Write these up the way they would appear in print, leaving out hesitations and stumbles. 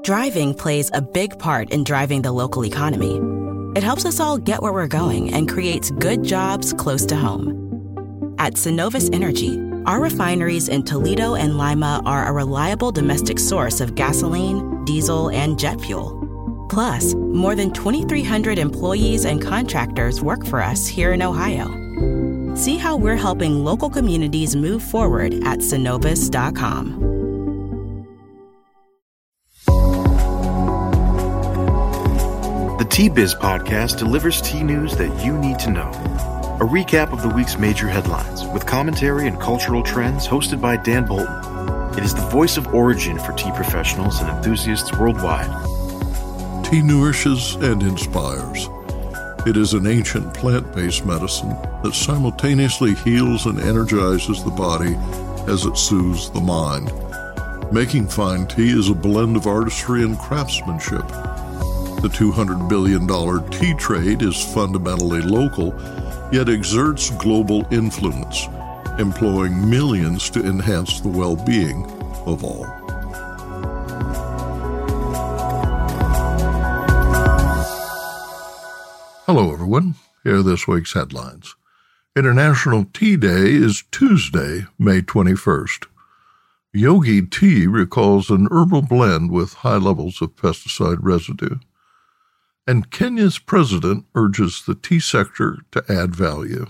Driving plays a big part in driving the local economy. It helps us all get where we're going and creates good jobs close to home. At Synovus Energy, our refineries in Toledo and Lima are a reliable domestic source of gasoline, diesel, and jet fuel. Plus, more than 2,300 employees and contractors work for us here in Ohio. See how we're helping local communities move forward at Synovus.com. The T-Biz podcast delivers tea news that you need to know. A recap of the week's major headlines with commentary and cultural trends hosted by Dan Bolton. It is the voice of origin for tea professionals and enthusiasts worldwide. Tea nourishes and inspires. It is an ancient plant-based medicine that simultaneously heals and energizes the body as it soothes the mind. Making fine tea is a blend of artistry and craftsmanship. The $200 billion tea trade is fundamentally local, yet exerts global influence, employing millions to enhance the well-being of all. Hello, everyone. Here are this week's headlines. International Tea Day is Tuesday, May 21st. Yogi Tea recalls an herbal blend with high levels of pesticide residue. And Kenya's president urges the tea sector to add value.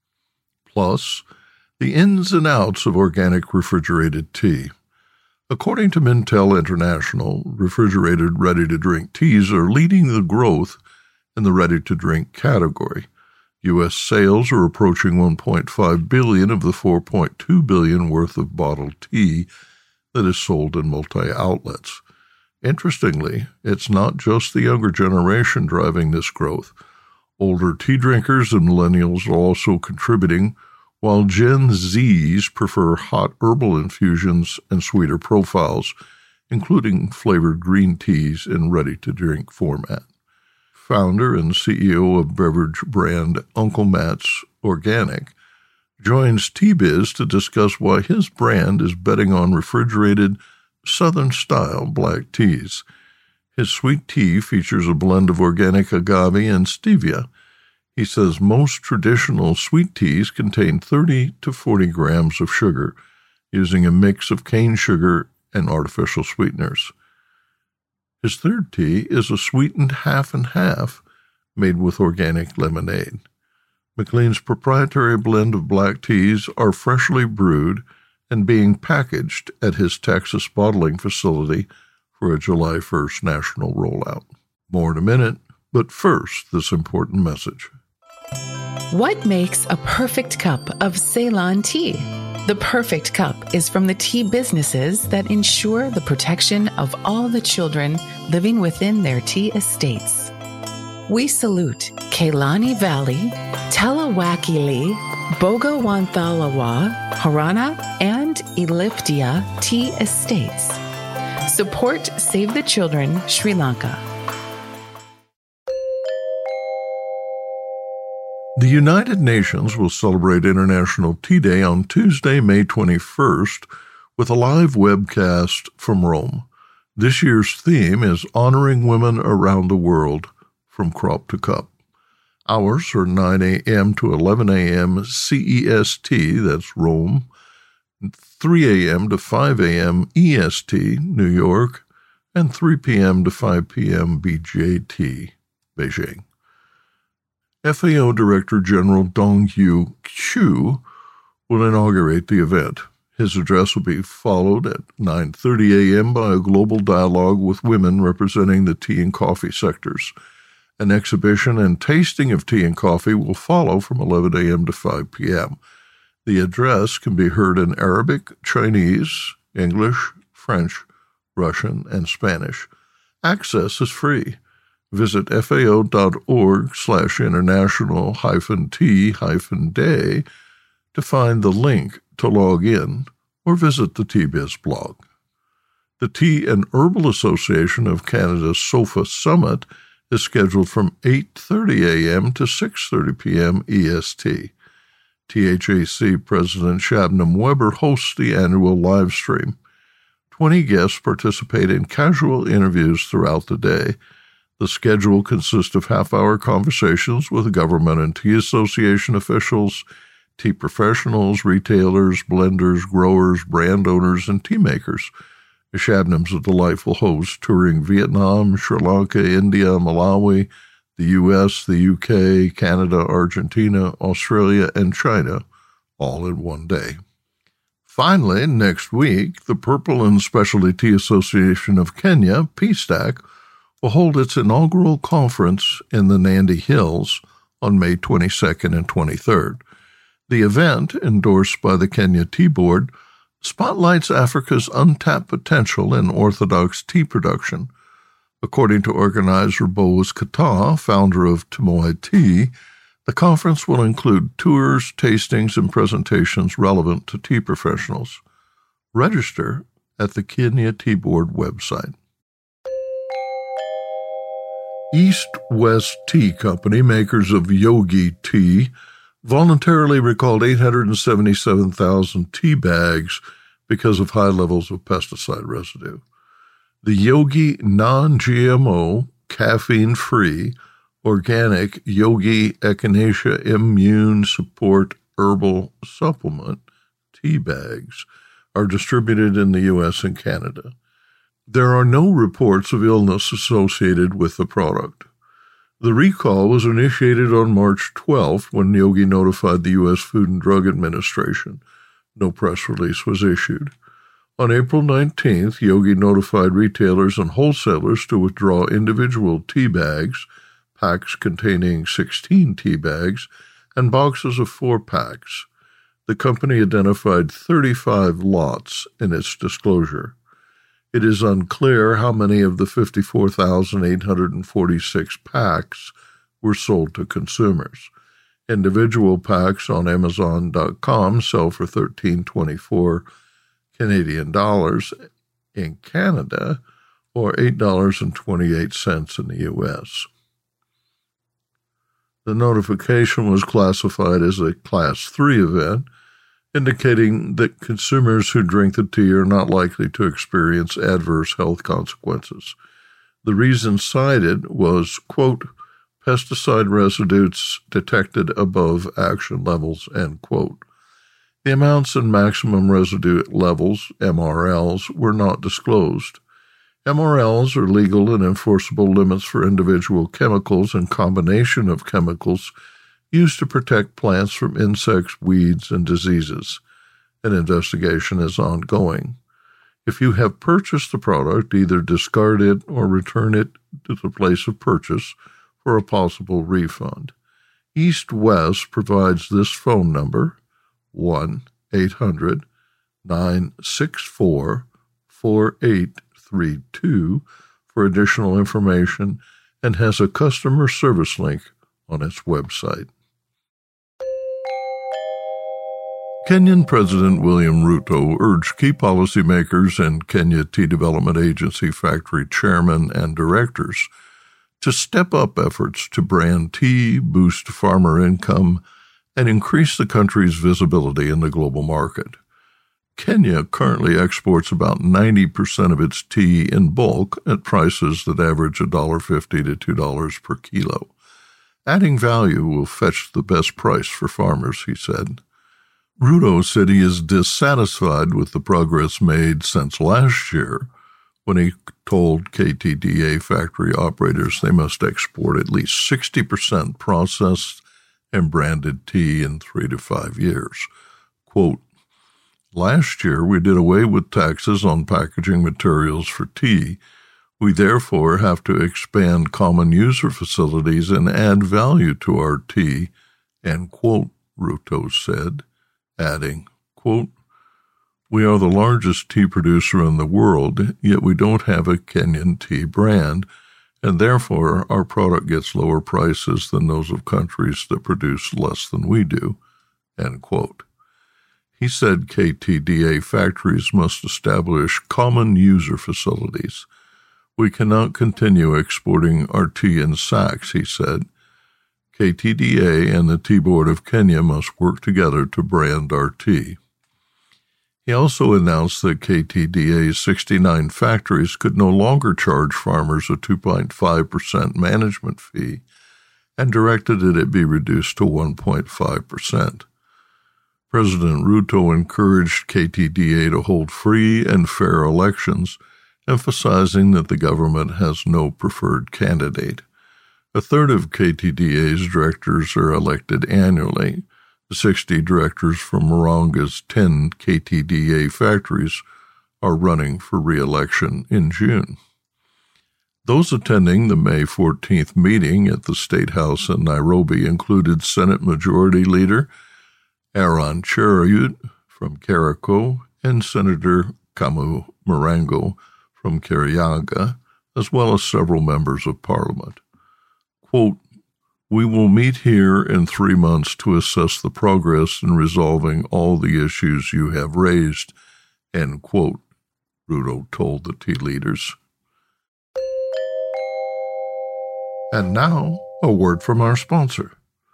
Plus, the ins and outs of organic refrigerated tea. According to Mintel International, refrigerated ready-to-drink teas are leading the growth in the ready-to-drink category. U.S. sales are approaching $1.5 billion of the $4.2 billion worth of bottled tea that is sold in multi-outlets. Interestingly, it's not just the younger generation driving this growth. Older tea drinkers and millennials are also contributing, while Gen Zs prefer hot herbal infusions and sweeter profiles, including flavored green teas in ready-to-drink format. Founder and CEO of beverage brand Uncle Matt's Organic joins T-Biz to discuss why his brand is betting on refrigerated Southern-style black teas. His sweet tea features a blend of organic agave and stevia. He says most traditional sweet teas contain 30 to 40 grams of sugar, using a mix of cane sugar and artificial sweeteners. His third tea is a sweetened half and half, made with organic lemonade. McLean's proprietary blend of black teas are freshly brewed and being packaged at his Texas bottling facility for a July 1st national rollout. More in a minute, but first, this important message. What makes a perfect cup of Ceylon tea? The perfect cup is from the tea businesses that ensure the protection of all the children living within their tea estates. We salute Kailani Valley, Talawakili, Bogawantalawa, Harana, and Elliptia Tea Estates. Support Save the Children, Sri Lanka. The United Nations will celebrate International Tea Day on Tuesday, May 21st, with a live webcast from Rome. This year's theme is Honoring Women Around the World, from Crop to Cup. Hours are 9 a.m. to 11 a.m. CEST, that's Rome, 3 a.m. to 5 a.m. EST, New York, and 3 p.m. to 5 p.m. BJT, Beijing. FAO Director General Dong-Yu Chu will inaugurate the event. His address will be followed at 9:30 a.m. by a global dialogue with women representing the tea and coffee sectors. An exhibition and tasting of tea and coffee will follow from 11 a.m. to 5 p.m. The address can be heard in Arabic, Chinese, English, French, Russian, and Spanish. Access is free. Visit fao.org/international-tea-day to find the link to log in or visit the T-Biz blog. The Tea and Herbal Association of Canada's SOFA Summit is scheduled from 8:30 a.m. to 6:30 p.m. EST. THAC President Shabnam Weber hosts the annual live stream. 20 guests participate in casual interviews throughout the day. The schedule consists of half-hour conversations with government and tea association officials, tea professionals, retailers, blenders, growers, brand owners, and tea makers. Shabnam's a delightful host, touring Vietnam, Sri Lanka, India, Malawi, the U.S., the U.K., Canada, Argentina, Australia, and China, all in one day. Finally, next week, the Purple and Specialty Tea Association of Kenya, PSTAC, will hold its inaugural conference in the Nandi Hills on May 22nd and 23rd. The event, endorsed by the Kenya Tea Board, spotlights Africa's untapped potential in orthodox tea production. According to organizer Boaz Kata, founder of Tumoy Tea, the conference will include tours, tastings, and presentations relevant to tea professionals. Register at the Kenya Tea Board website. East West Tea Company, makers of Yogi Tea, voluntarily recalled 877,000 tea bags because of high levels of pesticide residue. The Yogi non-GMO, caffeine-free, organic Yogi Echinacea Immune Support Herbal Supplement tea bags are distributed in the U.S. and Canada. There are no reports of illness associated with the product. The recall was initiated on March 12th when Yogi notified the U.S. Food and Drug Administration. No press release was issued. On April 19th, Yogi notified retailers and wholesalers to withdraw individual tea bags, packs containing 16 tea bags, and boxes of 4 packs. The company identified 35 lots in its disclosure. It is unclear how many of the 54,846 packs were sold to consumers. Individual packs on Amazon.com sell for $13.24 Canadian dollars in Canada, or $8.28 in the U.S. The notification was classified as a Class 3 event, indicating that consumers who drink the tea are not likely to experience adverse health consequences. The reason cited was, quote, pesticide residues detected above action levels, end quote. The amounts and maximum residue levels, MRLs, were not disclosed. MRLs are legal and enforceable limits for individual chemicals and combination of chemicals used to protect plants from insects, weeds, and diseases. An investigation is ongoing. If you have purchased the product, either discard it or return it to the place of purchase for a possible refund. East West provides this phone number, 1-800-964-4832, for additional information, and has a customer service link on its website. Kenyan President William Ruto urged key policymakers and Kenya Tea Development Agency factory chairmen and directors to step up efforts to brand tea, boost farmer income, and increase the country's visibility in the global market. Kenya currently exports about 90% of its tea in bulk at prices that average $1.50 to $2 per kilo. Adding value will fetch the best price for farmers, he said. Ruto said he is dissatisfied with the progress made since last year when he told KTDA factory operators they must export at least 60% processed and branded tea in 3 to 5 years. Quote, last year we did away with taxes on packaging materials for tea. We therefore have to expand common user facilities and add value to our tea, end quote, Ruto said, adding, quote, we are the largest tea producer in the world, yet we don't have a Kenyan tea brand, and therefore our product gets lower prices than those of countries that produce less than we do, end quote. He said KTDA factories must establish common user facilities. We cannot continue exporting our tea in sacks, he said. KTDA and the Tea Board of Kenya must work together to brand our tea. He also announced that KTDA's 69 factories could no longer charge farmers a 2.5% management fee and directed that it be reduced to 1.5%. President Ruto encouraged KTDA to hold free and fair elections, emphasizing that the government has no preferred candidate. A third of KTDA's directors are elected annually. The 60 directors from Moranga's 10 KTDA factories are running for re-election in June. Those attending the May 14th meeting at the State House in Nairobi included Senate Majority Leader Aaron Cheruiyot from Querico and Senator Camus Marango from Kirinyaga, as well as several members of Parliament. Quote, "We will meet here in 3 months to assess the progress in resolving all the issues you have raised," end quote, Ruto told the tea leaders. And now, a word from our sponsor.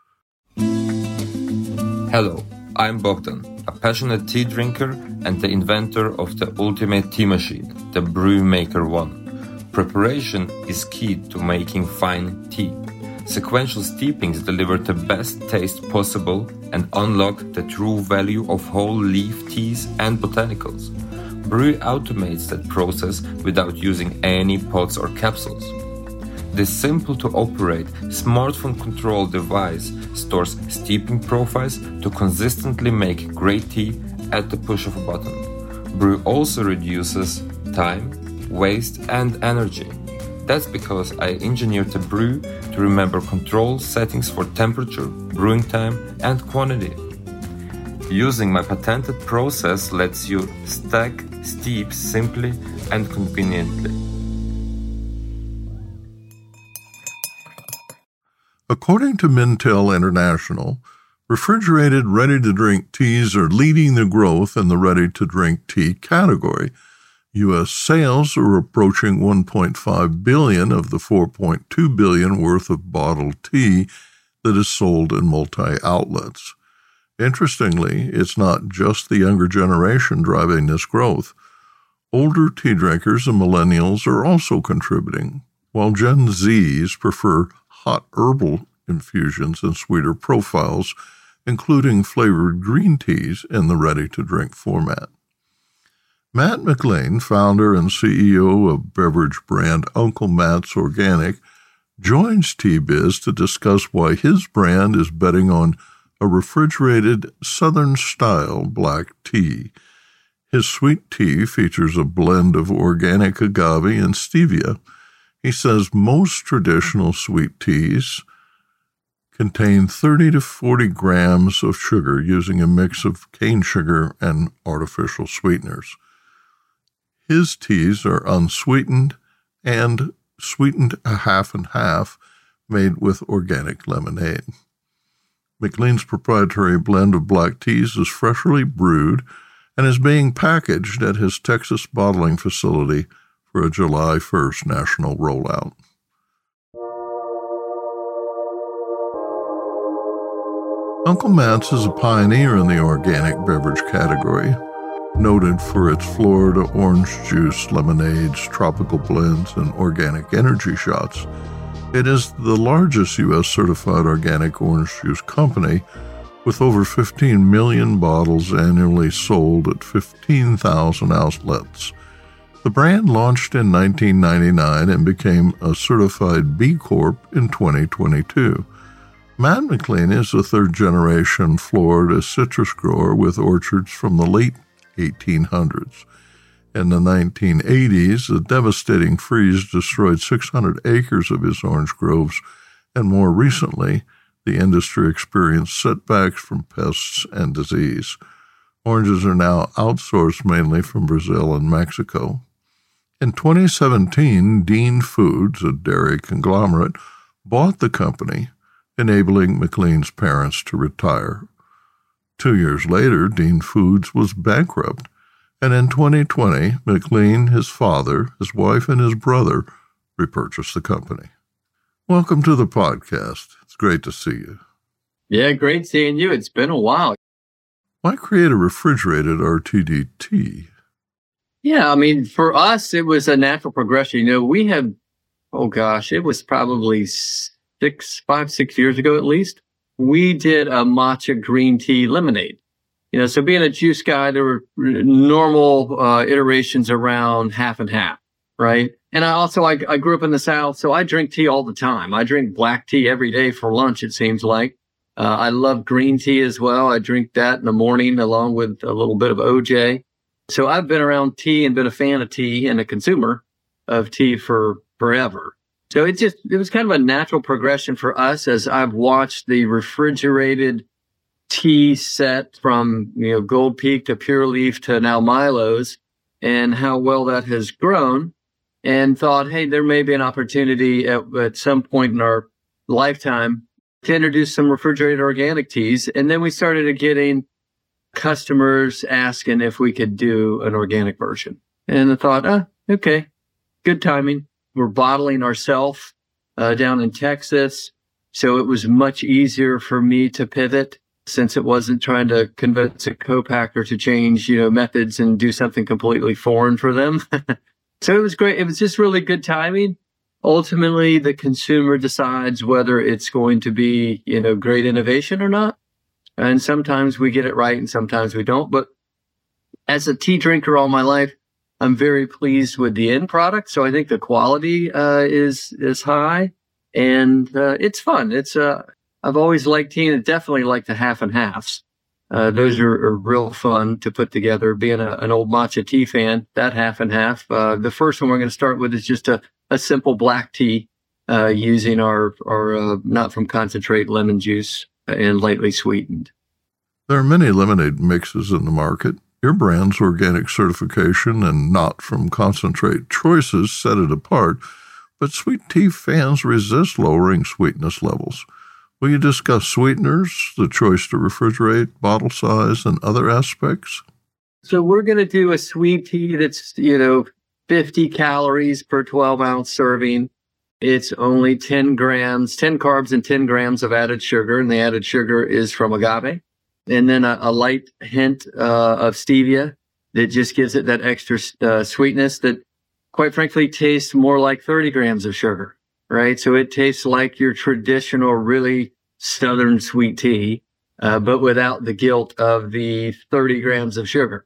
Hello, I'm Bogdan, a passionate tea drinker and the inventor of the ultimate tea machine, the Brewmaker One. Preparation is key to making fine tea. Sequential steepings deliver the best taste possible and unlock the true value of whole leaf teas and botanicals. Brew automates that process without using any pots or capsules. This simple-to-operate, smartphone-controlled device stores steeping profiles to consistently make great tea at the push of a button. Brew also reduces time, waste, and energy. That's because I engineered the Brew to remember control settings for temperature, brewing time, and quantity. Using my patented process lets you stack steep simply and conveniently. According to Mintel International, refrigerated ready-to-drink teas are leading the growth in the ready-to-drink tea category. U.S. sales are approaching $1.5 billion of the $4.2 billion worth of bottled tea that is sold in multi-outlets. Interestingly, it's not just the younger generation driving this growth. Older tea drinkers and millennials are also contributing, while Gen Zs prefer hot herbal infusions and sweeter profiles, including flavored green teas in the ready-to-drink format. Matt McLean, founder and CEO of beverage brand Uncle Matt's Organic, joins Tea-Biz to discuss why his brand is betting on a refrigerated Southern-style black tea. His sweet tea features a blend of organic agave and stevia. He says most traditional sweet teas contain 30 to 40 grams of sugar using a mix of cane sugar and artificial sweeteners. His teas are unsweetened and sweetened a half and half, made with organic lemonade. McLean's proprietary blend of black teas is freshly brewed and is being packaged at his Texas bottling facility for a July 1st national rollout. Uncle Matt's is a pioneer in the organic beverage category, noted for its Florida orange juice, lemonades, tropical blends, and organic energy shots. It is the largest U.S. certified organic orange juice company, with over 15 million bottles annually sold at 15,000 outlets. The brand launched in 1999 and became a certified B Corp in 2022. Matt McLean is a third-generation Florida citrus grower with orchards from the late 1800s. In the 1980s, a devastating freeze destroyed 600 acres of his orange groves, and more recently, the industry experienced setbacks from pests and disease. Oranges are now outsourced mainly from Brazil and Mexico. In 2017, Dean Foods, a dairy conglomerate, bought the company, enabling McLean's parents to retire. 2 years later, Dean Foods was bankrupt, and in 2020, McLean, his father, his wife, and his brother repurchased the company. Welcome to the podcast. It's great to see you. Yeah, great seeing you. It's been a while. Why create a refrigerated RTD tea? Yeah, I mean, for us, it was a natural progression. We had, it was probably 6 years ago at least. We did a matcha green tea lemonade. So being a juice guy, there were normal iterations around half and half, right? And I grew up in the South, so I drink tea all the time. I drink black tea every day for lunch, it seems like. I love green tea as well. I drink that in the morning along with a little bit of OJ. So I've been around tea and been a fan of tea and a consumer of tea for forever. So it was kind of a natural progression for us as I've watched the refrigerated tea set from, Gold Peak to Pure Leaf to now Milo's, and how well that has grown, and thought, hey, there may be an opportunity at some point in our lifetime to introduce some refrigerated organic teas. And then we started getting customers asking if we could do an organic version. And I thought, okay, good timing. We're bottling ourselves down in Texas. So it was much easier for me to pivot since it wasn't trying to convince a co-packer to change, methods and do something completely foreign for them. So it was great. It was just really good timing. Ultimately, the consumer decides whether it's going to be, great innovation or not. And sometimes we get it right and sometimes we don't. But as a tea drinker all my life, I'm very pleased with the end product. So I think the quality is high and it's fun. I've always liked tea and definitely like the half and halves. Those are real fun to put together. Being an old matcha tea fan, that half and half. The first one we're going to start with is just a simple black tea using our not from concentrate lemon juice and lightly sweetened. There are many lemonade mixes in the market. Your brand's organic certification and not from concentrate choices set it apart, but sweet tea fans resist lowering sweetness levels. Will you discuss sweeteners, the choice to refrigerate, bottle size, and other aspects? So we're going to do a sweet tea that's, 50 calories per 12-ounce serving. It's only 10 carbs and 10 grams of added sugar, and the added sugar is from agave. And then a light hint of stevia that just gives it that extra sweetness that, quite frankly, tastes more like 30 grams of sugar. Right. So it tastes like your traditional, really Southern sweet tea, but without the guilt of the 30 grams of sugar.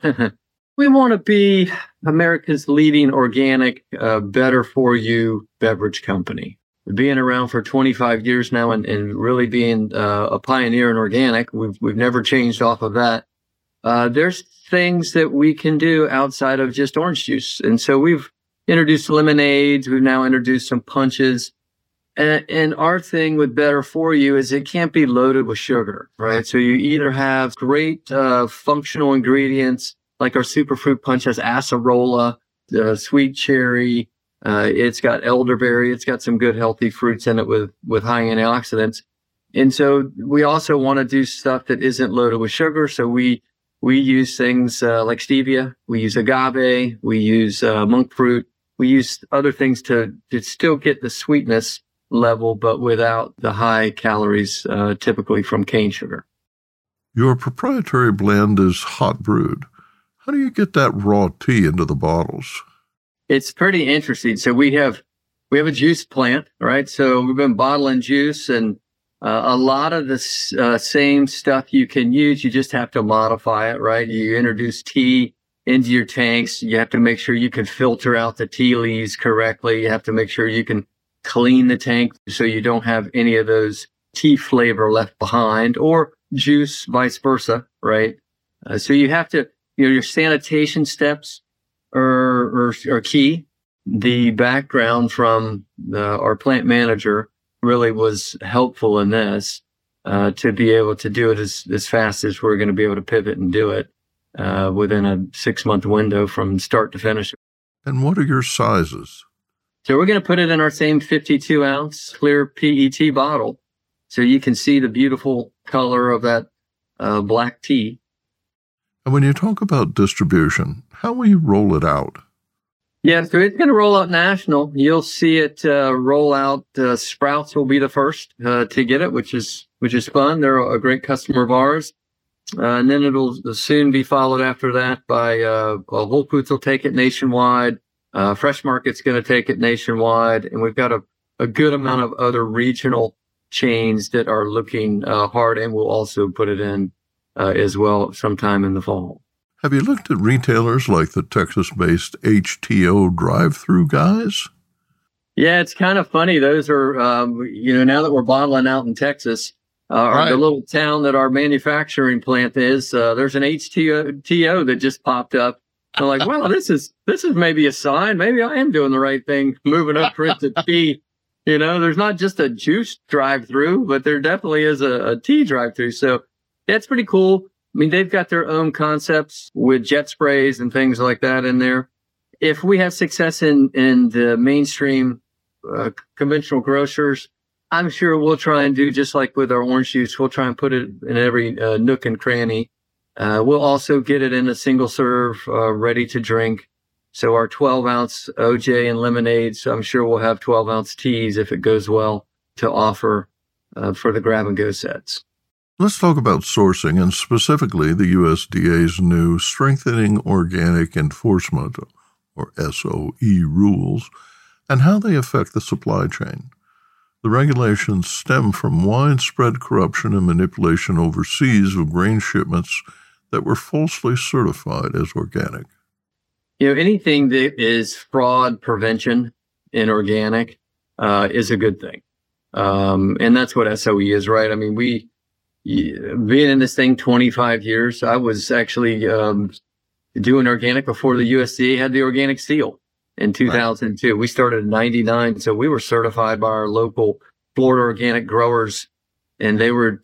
We want to be America's leading organic, better for you beverage company. Being around for 25 years now and really being a pioneer in organic, we've never changed off of that. There's things that we can do outside of just orange juice. And so we've introduced lemonades. We've now introduced some punches. And our thing with Better For You is it can't be loaded with sugar, right? So you either have great functional ingredients, like our superfruit punch has acerola, sweet cherry. It's got elderberry. It's got some good healthy fruits in it with high antioxidants. And so we also want to do stuff that isn't loaded with sugar. So we use things like stevia. We use agave. We use monk fruit. We use other things to still get the sweetness level, but without the high calories typically from cane sugar. Your proprietary blend is hot brewed. How do you get that raw tea into the bottles? It's pretty interesting. So we have a juice plant, right? So we've been bottling juice, and a lot of the same stuff you can use. You just have to modify it, right? You introduce tea into your tanks. You have to make sure you can filter out the tea leaves correctly. You have to make sure you can clean the tank so you don't have any of those tea flavor left behind, or juice, vice versa, right? So you have to, your sanitation steps are key. The background from our plant manager really was helpful in this, to be able to do it as fast as we're going to be able to pivot and do it within a 6-month window from start to finish. And what are your sizes? So we're going to put it in our same 52-ounce clear PET bottle, so you can see the beautiful color of that black tea. And when you talk about distribution, how will you roll it out? Yeah, so it's going to roll out national. You'll see it roll out. Sprouts will be the first to get it, which is fun. They're a great customer of ours. And then it'll soon be followed after that by Whole Foods will take it nationwide. Fresh Market's going to take it nationwide. And we've got a good amount of other regional chains that are looking hard, and we'll also put it in as well sometime in the fall. Have you looked at retailers like the Texas-based HTO drive-through guys? Yeah, it's kind of funny. Those are, now that we're bottling out in Texas, right. The little town that our manufacturing plant is, there's an HTO that just popped up. I'm like, well, this is maybe a sign. Maybe I am doing the right thing, moving up into tea. There's not just a juice drive-through, but there definitely is a tea drive-through. So that's pretty cool. I mean, they've got their own concepts with jet sprays and things like that in there. If we have success in the mainstream conventional grocers, I'm sure we'll try and do just like with our orange juice. We'll try and put it in every nook and cranny. We'll also get it in a single serve, ready to drink. So our 12-ounce OJ and lemonades, I'm sure we'll have 12-ounce teas if it goes well to offer for the grab-and-go sets. Let's talk about sourcing and specifically the USDA's new Strengthening Organic Enforcement, or SOE, rules and how they affect the supply chain. The regulations stem from widespread corruption and manipulation overseas of grain shipments that were falsely certified as organic. Anything that is fraud prevention in organic is a good thing. And that's what SOE is, right? I mean, being in this thing 25 years, I was actually doing organic before the USDA had the organic seal in 2002. Right. We started in 99, so we were certified by our local Florida organic growers, and they were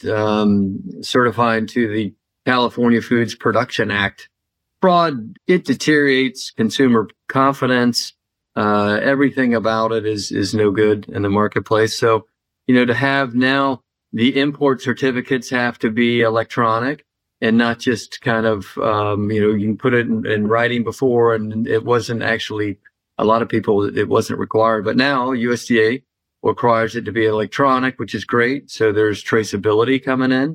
certified to the California Foods Production Act. Fraud, it deteriorates consumer confidence. Everything about it is no good in the marketplace. So, to have now the import certificates have to be electronic and not just kind of, you can put it in writing before, and it wasn't actually, a lot of people, it wasn't required. But now USDA requires it to be electronic, which is great. So there's traceability coming in.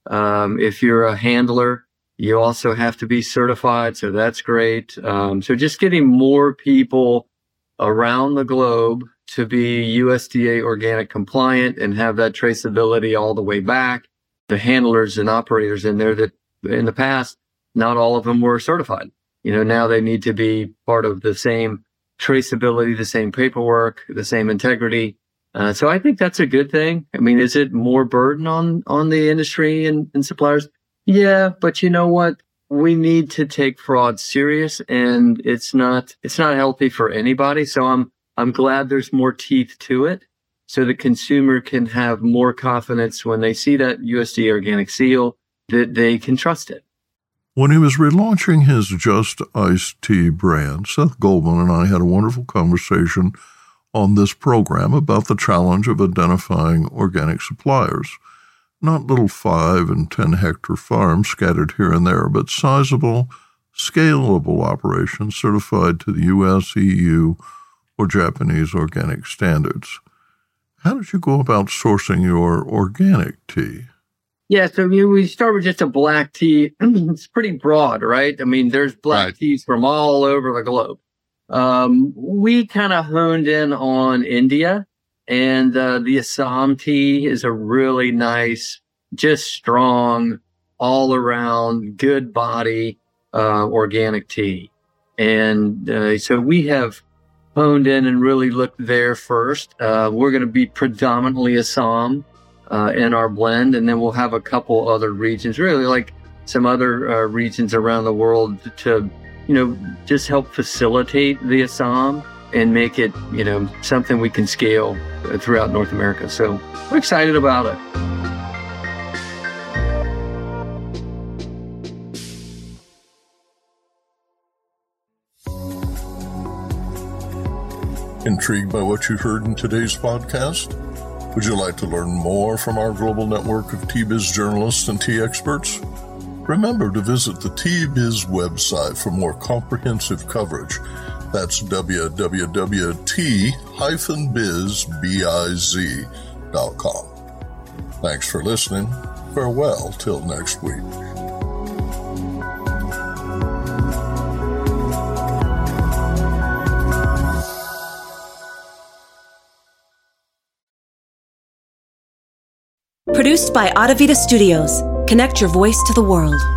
If you're a handler, you also have to be certified. So that's great. So just getting more people around the globe to be USDA organic compliant and have that traceability all the way back. The handlers and operators in there that in the past, not all of them were certified. Now they need to be part of the same traceability, the same paperwork, the same integrity. So I think that's a good thing. I mean, is it more burden on the industry and suppliers? Yeah, but you know what? We need to take fraud serious, and it's not healthy for anybody. So I'm glad there's more teeth to it, so the consumer can have more confidence when they see that USDA organic seal that they can trust it. When he was relaunching his Just Iced Tea brand, Seth Goldman and I had a wonderful conversation on this program about the challenge of identifying organic suppliers. Not little 5 and 10 hectare farms scattered here and there, but sizable, scalable operations certified to the U.S., EU, or Japanese organic standards. How did you go about sourcing your organic tea? Yeah, so we start with just a black tea. It's pretty broad, right? I mean, there's black teas from all over the globe. We kind of honed in on India, and the Assam tea is a really nice, just strong, all around, good body, organic tea. And so we have honed in and really looked there first. We're going to be predominantly Assam in our blend, and then we'll have a couple other regions, really like some other regions around the world to, just help facilitate the Assam and make it, something we can scale throughout North America. So we're excited about it. Intrigued by what you heard in today's podcast? Would you like to learn more from our global network of Tea-Biz journalists and tea experts? Remember to visit the Tea-Biz website for more comprehensive coverage. That's www.t-biz.com. Thanks for listening. Farewell till next week. Produced by Audavita Studios. Connect your voice to the world.